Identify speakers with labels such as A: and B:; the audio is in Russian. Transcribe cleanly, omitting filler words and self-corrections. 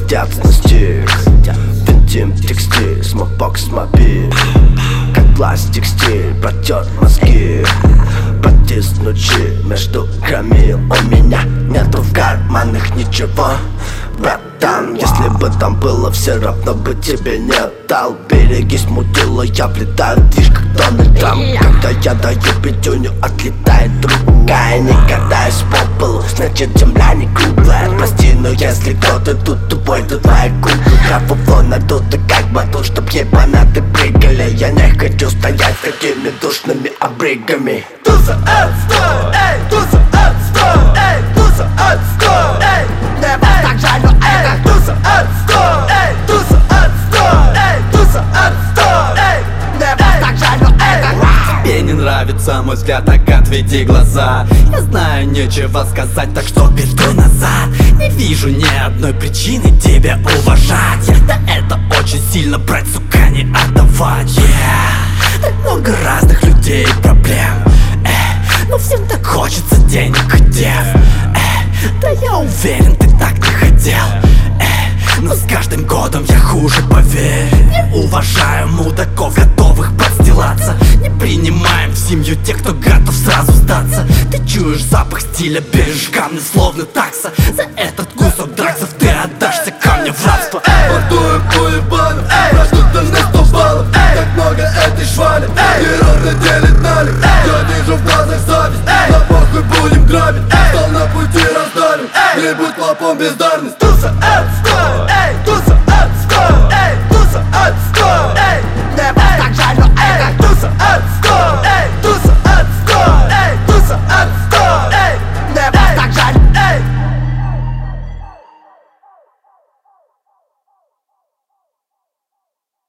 A: гостят на стих. Винтим текстиль, смокбокс мобиль. Как пластик стиль, протер мозги. Потиснуть щи между громил. У меня нету в карманах ничего, братан. Если бы там было, все равно бы тебе не дал. Берегись, мудила, я влетаю в движ, как Дональд Трамп. Когда я даю пятюню, отлетает другая. Не катаюсь по полу, значит земля не круглая. Прости, но если кто-то тут тупой, то твоя кукла. Графофон надута как батут, чтоб ебанаты прыгали. Я не хочу стоять с такими душными обригами.
B: Туза отстой, эй, туза отстой, эй, туза отстой, эй. Мне вас так жаль, но это туза отстой, эй, туза отстой, эй, туза отстой, эй. Мне вас так жаль, но это.
C: Тебе не нравится мой взгляд, так отведи глаза. Я знаю, нечего сказать, так что передай назад. Не вижу ни одной причины тебя уважать. Да это очень сильно брать, сука, не отдавать. Так много разных людей и проблем. Но всем так хочется денег и дев. Да я уверен, ты так не хотел. Но с каждым годом я хуже, поверь. Не уважаю мудаков, готовых подстилаться. Не принимаем в семью тех, кто готов сразу сдаться. Ты чуешь запах стиля, берешь камни словно такса. За этот кусок драксов ты отдашься камню в рабство.
B: Портуем по ебану, растут на 100 баллов. Так много этой швали, террор наделит налик. Я вижу в глазах зависть, на похуй будем грабить. Стал на пути раздавим, не будь клопом бездарность. Туза отстой, эй, туза отстой, эй, туза отстой, эй.